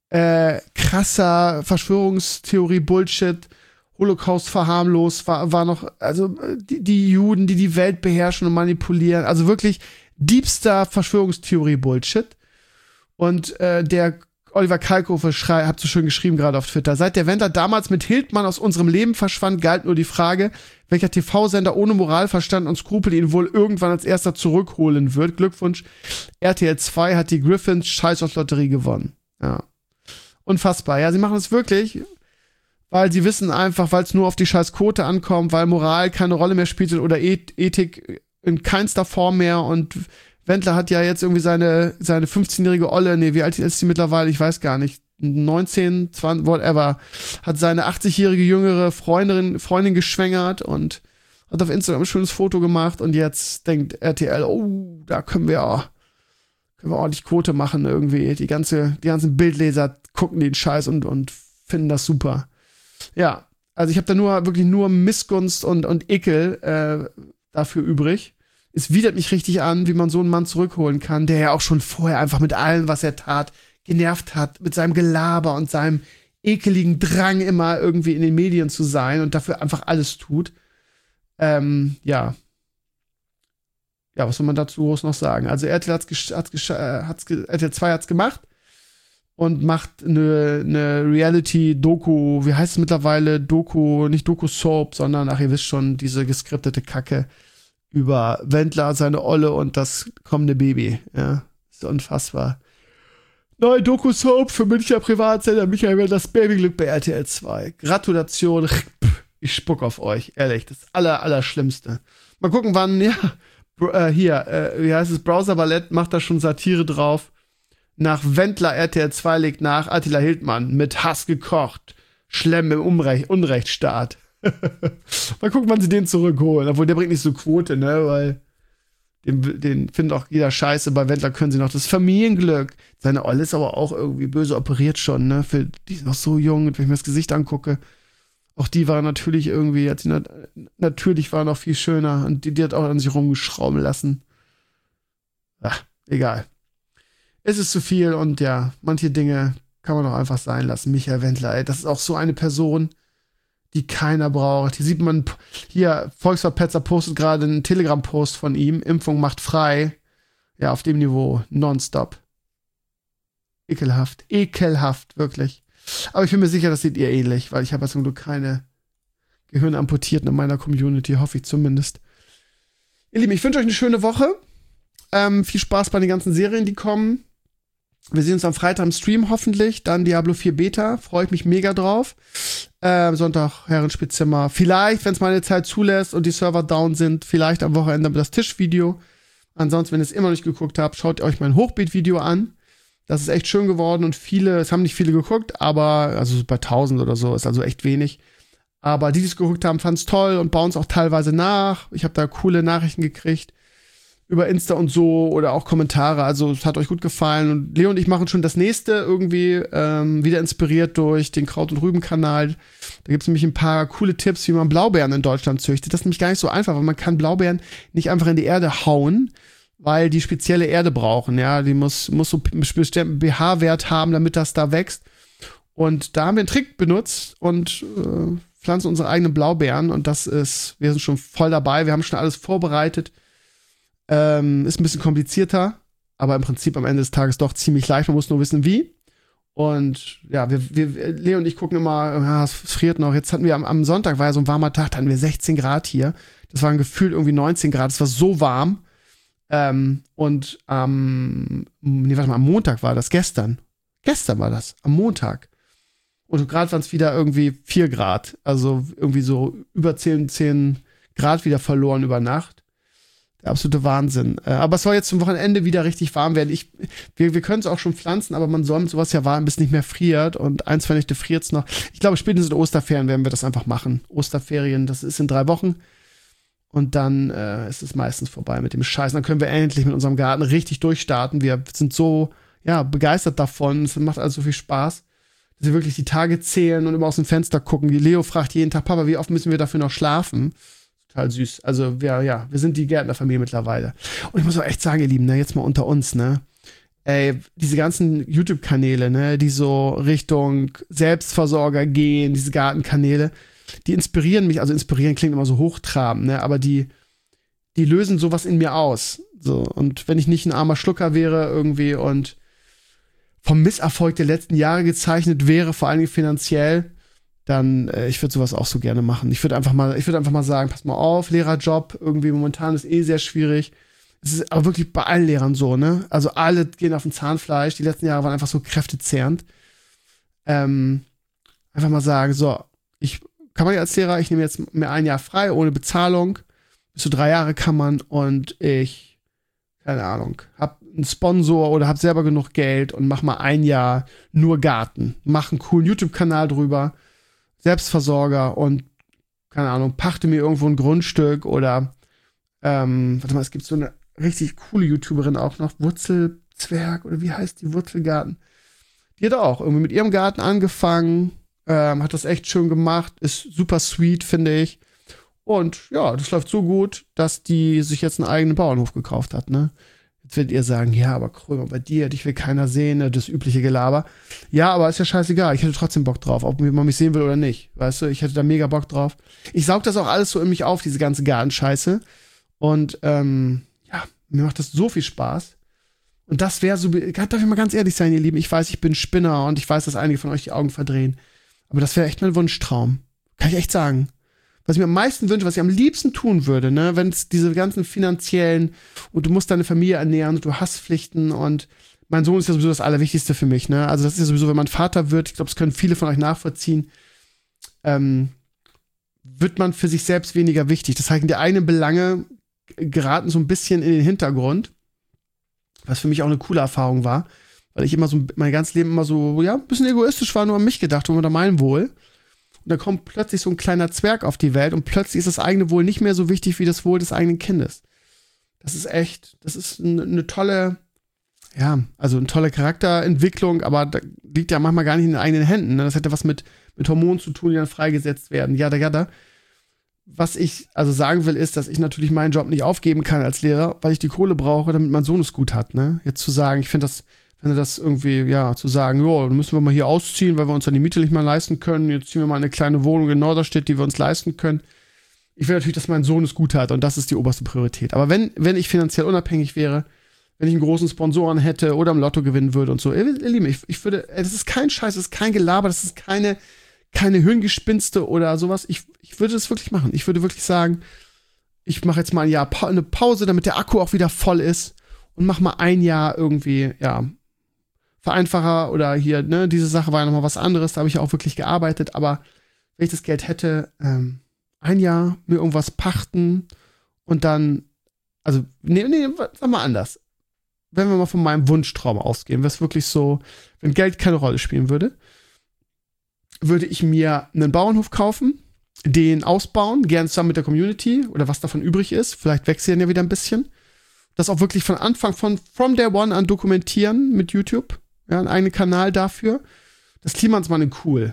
Verschwörungstheorie-Bullshit, Holocaust verharmlost, war noch, also die Juden, die Welt beherrschen und manipulieren, also wirklich diebster Verschwörungstheorie-Bullshit. Und der Oliver Kalkofe habt so schön geschrieben gerade auf Twitter, seit der Wendler damals mit Hildmann aus unserem Leben verschwand, galt nur die Frage, welcher TV-Sender ohne Moralverstand und Skrupel ihn wohl irgendwann als erster zurückholen wird. Glückwunsch, RTL 2 hat die Griffins Scheiß aus Lotterie gewonnen. Ja. Unfassbar. Ja, sie machen es wirklich, weil sie wissen einfach, weil es nur auf die scheiß Quote ankommt, weil Moral keine Rolle mehr spielt oder Ethik in keinster Form mehr. Und Wendler hat ja jetzt irgendwie seine 15-jährige Olle, nee, wie alt ist sie mittlerweile? Ich weiß gar nicht. 19, 20, whatever. Hat seine 80-jährige jüngere Freundin geschwängert und hat auf Instagram ein schönes Foto gemacht. Und jetzt denkt RTL, oh, da können wir ordentlich Quote machen irgendwie. Die ganzen Bildleser gucken den Scheiß und finden das super. Ja, also ich habe da wirklich nur Missgunst und Ekel dafür übrig. Es widert mich richtig an, wie man so einen Mann zurückholen kann, der ja auch schon vorher einfach mit allem, was er tat, genervt hat, mit seinem Gelaber und seinem ekeligen Drang, immer irgendwie in den Medien zu sein und dafür einfach alles tut. Ja, was soll man dazu groß noch sagen? Also RTL RTL 2 hat's gemacht und macht eine Reality-Doku, wie heißt es mittlerweile? Nicht Doku-Soap, sondern, ihr wisst schon, diese geskriptete Kacke über Wendler, seine Olle und das kommende Baby. Ja, ist unfassbar. Neue Doku-Soap für Münchner Privatsender, Michael Wendlers Babyglück bei RTL 2. Gratulation, ich spuck auf euch, ehrlich, das Allerschlimmste. Mal gucken, wann, ja, wie heißt es, Browser Ballett macht da schon Satire drauf. Nach Wendler RTL 2 legt nach Attila Hildmann mit Hass gekocht. Schlemm im Unrechtsstaat. Mal gucken, wann sie den zurückholen. Obwohl, der bringt nicht so Quote, ne, weil Den findet auch jeder scheiße. Bei Wendler können sie noch das Familienglück. Seine Olle ist aber auch irgendwie böse operiert schon, ne? Die ist noch so jung, und wenn ich mir das Gesicht angucke, auch die war natürlich irgendwie, natürlich war noch viel schöner, und die hat auch an sich rumgeschrauben lassen. Ach, egal. Es ist zu viel, und ja, manche Dinge kann man doch einfach sein lassen. Michael Wendler, ey, das ist auch so eine Person, die keiner braucht. Hier sieht man, hier, Volksverpetzer postet gerade einen Telegram-Post von ihm. Impfung macht frei. Ja, auf dem Niveau. Nonstop. Ekelhaft. Ekelhaft, wirklich. Aber ich bin mir sicher, das seht ihr ähnlich, weil ich habe ja zum Glück keine Gehirnamputierten in meiner Community, hoffe ich zumindest. Ihr Lieben, ich wünsche euch eine schöne Woche. Viel Spaß bei den ganzen Serien, die kommen. Wir sehen uns am Freitag im Stream hoffentlich. Dann Diablo 4 Beta. Freue ich mich mega drauf. Sonntag Herrenspielzimmer. Vielleicht, wenn es meine Zeit zulässt und die Server down sind, vielleicht am Wochenende das Tischvideo. Ansonsten, wenn ihr es immer noch nicht geguckt habt, schaut euch mein Hochbeet-Video an. Das ist echt schön geworden, und es haben nicht viele geguckt, aber, also bei 1000 oder so, ist also echt wenig. Aber die es geguckt haben, fanden es toll und bauen es auch teilweise nach. Ich habe da coole Nachrichten gekriegt über Insta und so, oder auch Kommentare. Also es hat euch gut gefallen, und Leo und ich machen schon das nächste irgendwie, wieder inspiriert durch den Kraut- und Rüben-Kanal. Da gibt es nämlich ein paar coole Tipps, wie man Blaubeeren in Deutschland züchtet. Das ist nämlich gar nicht so einfach, weil man kann Blaubeeren nicht einfach in die Erde hauen, weil die spezielle Erde brauchen. Ja, die muss so einen bestimmten pH-Wert haben, damit das da wächst. Und da haben wir einen Trick benutzt und pflanzen unsere eigenen Blaubeeren, und wir sind schon voll dabei. Wir haben schon alles vorbereitet. Ist ein bisschen komplizierter, aber im Prinzip am Ende des Tages doch ziemlich leicht. Man muss nur wissen, wie. Und ja, Leo und ich gucken immer, es friert noch. Jetzt hatten wir am Sonntag, war ja so ein warmer Tag, da hatten wir 16 Grad hier. Das waren gefühlt irgendwie 19 Grad. Es war so warm. Und am Montag war das, gestern. Gestern war das, am Montag. Und gerade waren es wieder irgendwie 4 Grad. Also irgendwie so über 10 Grad wieder verloren über Nacht. Der absolute Wahnsinn. Aber es soll jetzt zum Wochenende wieder richtig warm werden. Wir können es auch schon pflanzen, aber man soll mit sowas ja warten, bis es nicht mehr friert. Und 1-2 Nächte friert es noch. Ich glaube, spätestens in Osterferien werden wir das einfach machen. Osterferien, das ist in 3 Wochen. Und dann ist es meistens vorbei mit dem Scheiß. Dann können wir endlich mit unserem Garten richtig durchstarten. Wir sind so, ja, begeistert davon. Es macht also so viel Spaß, dass wir wirklich die Tage zählen und immer aus dem Fenster gucken. Die Leo fragt jeden Tag, Papa, wie oft müssen wir dafür noch schlafen? Total süß. Also, wir sind die Gärtnerfamilie mittlerweile. Und ich muss auch echt sagen, ihr Lieben, ne, jetzt mal unter uns, ne? Ey, diese ganzen YouTube-Kanäle, ne, die so Richtung Selbstversorger gehen, diese Gartenkanäle, die inspirieren mich. Also inspirieren klingt immer so hochtrabend, ne, aber die lösen sowas in mir aus. So, und wenn ich nicht ein armer Schlucker wäre irgendwie und vom Misserfolg der letzten Jahre gezeichnet wäre, vor allen Dingen finanziell, dann, ich würde sowas auch so gerne machen. Ich würde einfach mal sagen, pass mal auf, Lehrerjob, irgendwie momentan ist sehr schwierig. Es ist aber wirklich bei allen Lehrern so, ne? Also alle gehen auf den Zahnfleisch. Die letzten Jahre waren einfach so kräftezehrend. Einfach mal sagen, so, kann man ja als Lehrer, ich nehme jetzt mir 1 Jahr frei, ohne Bezahlung. Bis zu 3 Jahre kann man, und ich, keine Ahnung, hab einen Sponsor oder hab selber genug Geld und mach mal 1 Jahr nur Garten. Mach einen coolen YouTube-Kanal drüber. Selbstversorger und, keine Ahnung, pachte mir irgendwo ein Grundstück oder, warte mal, es gibt so eine richtig coole YouTuberin auch noch, Wurzelzwerg, oder wie heißt die, Wurzelgarten? Die hat auch irgendwie mit ihrem Garten angefangen, hat das echt schön gemacht, ist super sweet, finde ich. Und ja, das läuft so gut, dass die sich jetzt einen eigenen Bauernhof gekauft hat, ne? Jetzt werdet ihr sagen, ja, aber Krömer, bei dir, dich will keiner sehen, ne? Das übliche Gelaber. Ja, aber ist ja scheißegal, ich hätte trotzdem Bock drauf, ob man mich sehen will oder nicht, weißt du? Ich hätte da mega Bock drauf. Ich saug das auch alles so in mich auf, diese ganze Gartenscheiße. Und, ja, mir macht das so viel Spaß. Und das wäre so, darf ich mal ganz ehrlich sein, ihr Lieben, ich weiß, ich bin Spinner und ich weiß, dass einige von euch die Augen verdrehen. Aber das wäre echt mein Wunschtraum. Kann ich echt sagen. Was ich mir am meisten wünsche, was ich am liebsten tun würde, ne, wenn es diese ganzen finanziellen, und du musst deine Familie ernähren und du hast Pflichten, und mein Sohn ist ja sowieso das Allerwichtigste für mich, ne? Also das ist ja sowieso, wenn man Vater wird, ich glaube, das können viele von euch nachvollziehen, wird man für sich selbst weniger wichtig. Das heißt, die eigenen Belange geraten so ein bisschen in den Hintergrund, was für mich auch eine coole Erfahrung war, weil ich immer so mein ganzes Leben immer so, ja, ein bisschen egoistisch war, nur an mich gedacht und unter mein Wohl. Und dann kommt plötzlich so ein kleiner Zwerg auf die Welt und plötzlich ist das eigene Wohl nicht mehr so wichtig wie das Wohl des eigenen Kindes. Das ist eine tolle, ja, also eine tolle Charakterentwicklung, aber da liegt ja manchmal gar nicht in den eigenen Händen. Ne? Das hätte was mit Hormonen zu tun, die dann freigesetzt werden. Jada. Was ich also sagen will, ist, dass ich natürlich meinen Job nicht aufgeben kann als Lehrer, weil ich die Kohle brauche, damit mein Sohn es gut hat. Ne? Jetzt zu sagen, ich finde das irgendwie, ja, zu sagen, dann müssen wir mal hier ausziehen, weil wir uns dann die Miete nicht mehr leisten können. Jetzt ziehen wir mal eine kleine Wohnung in Norderstedt, die wir uns leisten können. Ich will natürlich, dass mein Sohn es gut hat und das ist die oberste Priorität. Aber wenn ich finanziell unabhängig wäre, wenn ich einen großen Sponsoren hätte oder im Lotto gewinnen würde und so, ihr Lieben, ich würde, das ist kein Scheiß, das ist kein Gelaber, das ist keine Hirngespinste oder sowas. Ich würde das wirklich machen. Ich würde wirklich sagen, ich mache jetzt mal ein Jahr eine Pause, damit der Akku auch wieder voll ist und mache mal ein Jahr irgendwie, ja, Vereinfacher oder hier, ne, diese Sache war ja nochmal was anderes, da habe ich ja auch wirklich gearbeitet, aber wenn ich das Geld hätte, ein Jahr mir irgendwas pachten und dann, also, sag mal anders. Wenn wir mal von meinem Wunschtraum ausgehen, wäre es wirklich so, wenn Geld keine Rolle spielen würde, würde ich mir einen Bauernhof kaufen, den ausbauen, gern zusammen mit der Community oder was davon übrig ist, vielleicht wechseln ja wieder ein bisschen, das auch wirklich von Anfang, from day one an dokumentieren mit YouTube, ja, einen eigenen Kanal dafür, das Klimansland in cool,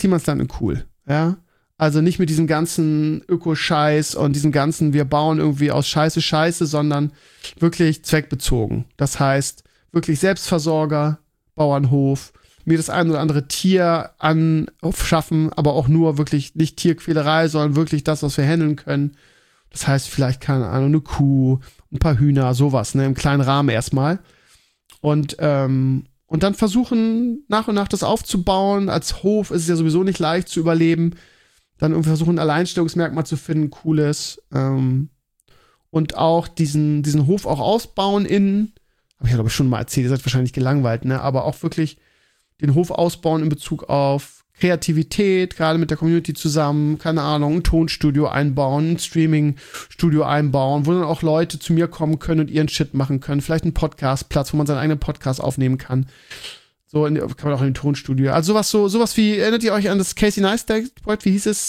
ja, also nicht mit diesem ganzen Ökoscheiß und diesem ganzen, wir bauen irgendwie aus Scheiße, sondern wirklich zweckbezogen. Das heißt, wirklich Selbstversorger, Bauernhof, mir das ein oder andere Tier anschaffen, aber auch nur wirklich nicht Tierquälerei, sondern wirklich das, was wir handeln können. Das heißt, vielleicht, keine Ahnung, eine Kuh, ein paar Hühner, sowas, ne, im kleinen Rahmen erstmal. Und dann versuchen, nach und nach das aufzubauen. Als Hof ist es ja sowieso nicht leicht zu überleben. Dann irgendwie versuchen, ein Alleinstellungsmerkmal zu finden, cooles. Und auch diesen Hof auch ausbauen innen. Habe ich ja, glaube ich, schon mal erzählt, ihr seid wahrscheinlich gelangweilt, ne? Aber auch wirklich den Hof ausbauen in Bezug auf Kreativität, gerade mit der Community zusammen, keine Ahnung, ein Tonstudio einbauen, ein Streaming-Studio einbauen, wo dann auch Leute zu mir kommen können und ihren Shit machen können. Vielleicht ein Podcast-Platz, wo man seinen eigenen Podcast aufnehmen kann. So, kann man auch in dem Tonstudio. Also sowas wie, erinnert ihr euch an das Casey Neistat-Projekt? Wie hieß es?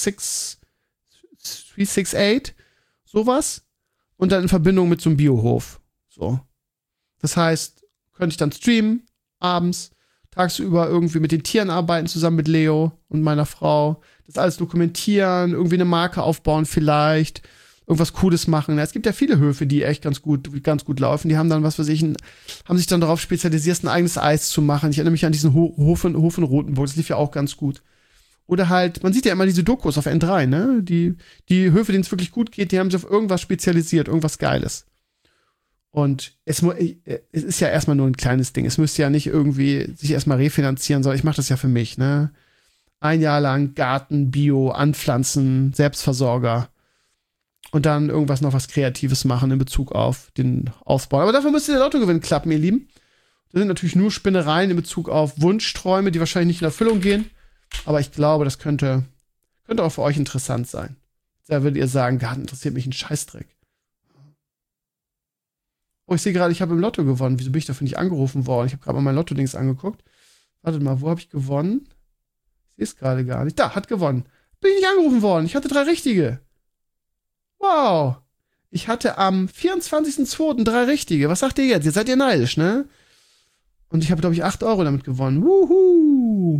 368? Sowas? Und dann in Verbindung mit so einem Biohof. So. Das heißt, könnte ich dann streamen, abends, tagsüber irgendwie mit den Tieren arbeiten, zusammen mit Leo und meiner Frau. Das alles dokumentieren, irgendwie eine Marke aufbauen vielleicht, irgendwas Cooles machen. Es gibt ja viele Höfe, die echt ganz gut laufen. Die haben dann, was weiß ich, haben sich dann darauf spezialisiert, ein eigenes Eis zu machen. Ich erinnere mich an diesen Hof in Rotenburg, das lief ja auch ganz gut. Oder halt, man sieht ja immer diese Dokus auf N3, ne? Die Höfe, denen es wirklich gut geht, die haben sich auf irgendwas spezialisiert, irgendwas Geiles. Und es ist ja erstmal nur ein kleines Ding. Es müsste ja nicht irgendwie sich erstmal refinanzieren, sondern ich mache das ja für mich, ne? Ein Jahr lang Garten, Bio, Anpflanzen, Selbstversorger. Und dann irgendwas noch was Kreatives machen in Bezug auf den Aufbau. Aber dafür müsste der Lottogewinn klappen, ihr Lieben. Das sind natürlich nur Spinnereien in Bezug auf Wunschträume, die wahrscheinlich nicht in Erfüllung gehen. Aber ich glaube, das könnte auch für euch interessant sein. Da würdet ihr sagen, Garten interessiert mich ein Scheißdreck. Oh, ich sehe gerade, ich habe im Lotto gewonnen. Wieso bin ich dafür nicht angerufen worden? Ich habe gerade mal mein Lotto-Dings angeguckt. Wartet mal, wo habe ich gewonnen? Ich sehe es gerade gar nicht. Da, hat gewonnen. Bin ich nicht angerufen worden. Ich hatte 3 richtige. Wow. Ich hatte am 24.02. 3 richtige. Was sagt ihr jetzt? Jetzt seid ihr neidisch, ne? Und ich habe, glaube ich, 8 Euro damit gewonnen. Wuhu.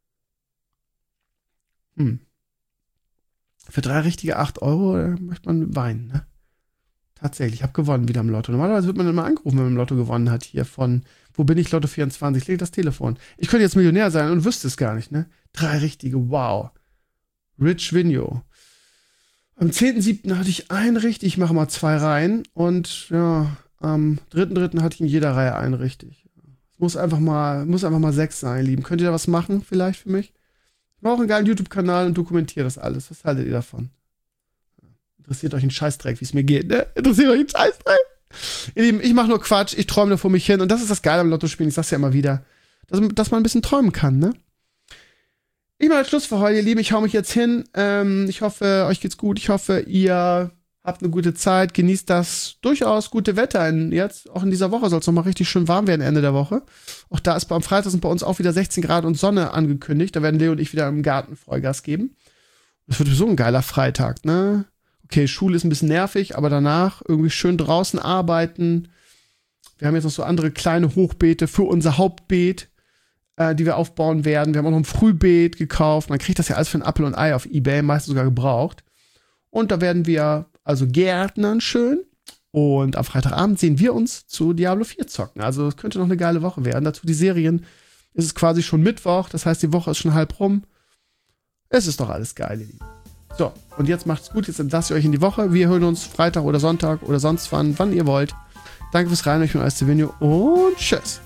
Für 3 richtige 8 Euro möchte man weinen, ne? Tatsächlich, ich habe gewonnen wieder im Lotto. Normalerweise wird man immer angerufen, wenn man im Lotto gewonnen hat. Hier von, wo bin ich, Lotto 24, leg das Telefon. Ich könnte jetzt Millionär sein und wüsste es gar nicht, ne? 3 richtige, wow. Rich Vigno. Am 10.07. hatte ich 1 richtig, ich mache mal 2 rein. Und ja, am 3.3. hatte ich in jeder Reihe 1 richtig. Muss einfach mal 6 sein, Lieben. Könnt ihr da was machen, vielleicht für mich? Ich mache auch einen geilen YouTube-Kanal und dokumentiere das alles. Was haltet ihr davon? Interessiert euch ein Scheißdreck, wie es mir geht, ne? Interessiert euch ein Scheißdreck? Ihr Lieben, ich mache nur Quatsch, ich träume nur vor mich hin. Und das ist das Geile am Lottospielen, ich sag's ja immer wieder. Dass man ein bisschen träumen kann, ne? Ich mache Schluss für heute, ihr Lieben. Ich hau mich jetzt hin. Ich hoffe, euch geht's gut. Ich hoffe, ihr habt eine gute Zeit. Genießt das durchaus gute Wetter. Jetzt, auch in dieser Woche soll es nochmal richtig schön warm werden, Ende der Woche. Auch da ist am Freitag sind bei uns auch wieder 16 Grad und Sonne angekündigt. Da werden Leo und ich wieder im Garten Vollgas geben. Das wird so ein geiler Freitag, ne? okay, Schule ist ein bisschen nervig, aber danach irgendwie schön draußen arbeiten. Wir haben jetzt noch so andere kleine Hochbeete für unser Hauptbeet, die wir aufbauen werden. Wir haben auch noch ein Frühbeet gekauft. Man kriegt das ja alles für ein Apfel und Ei auf eBay, meistens sogar gebraucht. Und da werden wir also gärtnern schön. Und am Freitagabend sehen wir uns zu Diablo 4 zocken. Also es könnte noch eine geile Woche werden. Dazu die Serien. Es ist quasi schon Mittwoch, das heißt, die Woche ist schon halb rum. Es ist doch alles geil, ihr Lieben. So, und jetzt macht's gut. Jetzt entlasse ich euch in die Woche. Wir hören uns Freitag oder Sonntag oder sonst wann ihr wollt. Danke fürs Rein. Ich bin Alstevenio und tschüss.